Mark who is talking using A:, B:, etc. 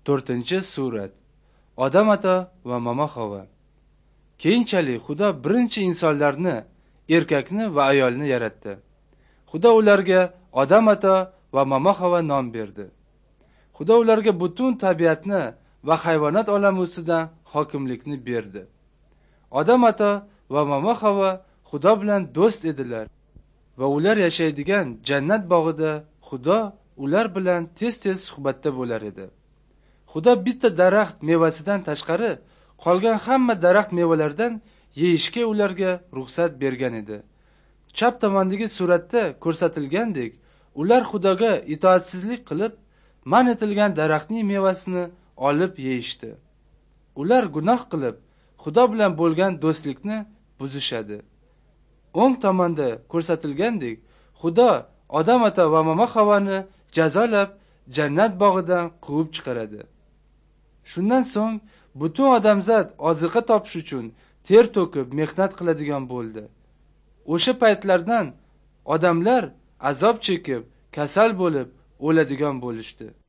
A: 4-surat. Odam ata va momo Havo. Keyinchalik Xudo birinchi insonlarni, erkakni va ayolni yaratdi. Xudo ularga odam ata va momo Havo nom berdi. Xudo ularga butun tabiatni va hayvonot olami ustidan hokimlikni berdi. Odam ata va momo Havo Xudo bilan do'st edilar va ular yashaydigan jannat bog'ida Xudo ular bilan tez-tez suhbatda bo'lar edi. Xudo bitta daraxt mevasidan tashqari qolgan hamma daraxt mevalardan yeyishga ularga ruxsat bergan edi. Chap tomondagi suratda ko'rsatilgandek, ular Xudoga itoatsizlik qilib, man etilgan daraxtning mevasini olib yeyishdi. Ular gunoh qilib, Xudo bilan bo'lgan do'stlikni buzishadi. O'ng tomonda ko'rsatilgandek, Xudo odam ata va momo Havoni jazolab, jannat bog'idan quvib chiqaradi. Shundan so'ng butun odamzod oziqa topish uchun ter to'kib mehnat qiladigan bo'ldi. O'sha paytlardan odamlar azob chekib, kasal bo'lib, o'ladigan bo'lishdi.